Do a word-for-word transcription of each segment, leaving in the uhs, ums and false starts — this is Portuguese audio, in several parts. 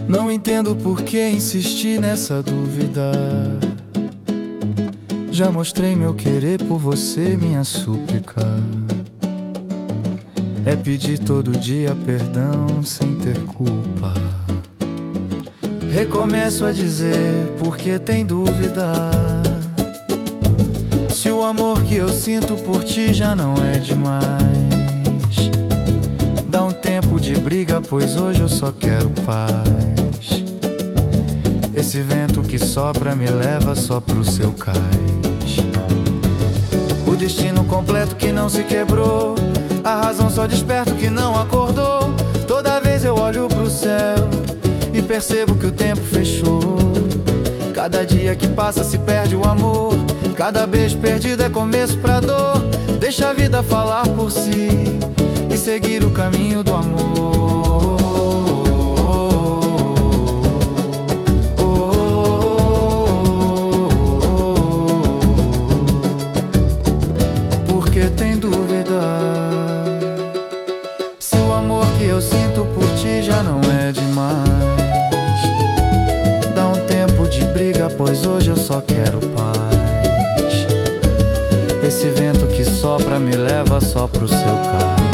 Não entendo por que insistir nessa dúvida. Já mostrei meu querer por você, minha súplica é pedir todo dia perdão sem ter culpa. Recomeço a dizer porque tem dúvida. Se o amor que eu sinto por ti já não é demais, dá um tempo de briga, pois hoje eu só quero paz. Esse vento que sopra me leva só pro seu cais. O destino completo que não se quebrou, a razão só desperta que não acordou. Toda vez eu olho pro céu e percebo que o tempo fechou. Cada dia que passa se perde o amor. Cada beijo perdido é começo pra dor. Deixa a vida falar por si e seguir o caminho do amor. Porque tem dúvida. Se o amor que eu sinto por ti já não é demais, dá um tempo de briga, pois hoje eu só quero paz. Esse vento que sopra me leva só pro seu cais.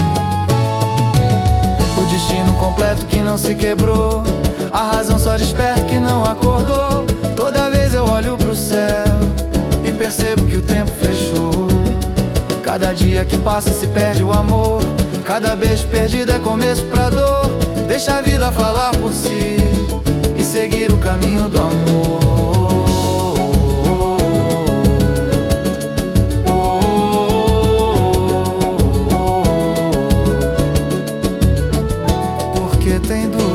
O destino completo que não se quebrou, a razão só desperta que não acordou. Toda vez eu olho pro céu e percebo que o tempo fechou. Cada dia que passa se perde o amor. Cada beijo perdido é começo pra dor. Deixa a vida falar por si e seguir o caminho do amor. Porque tem dúvida.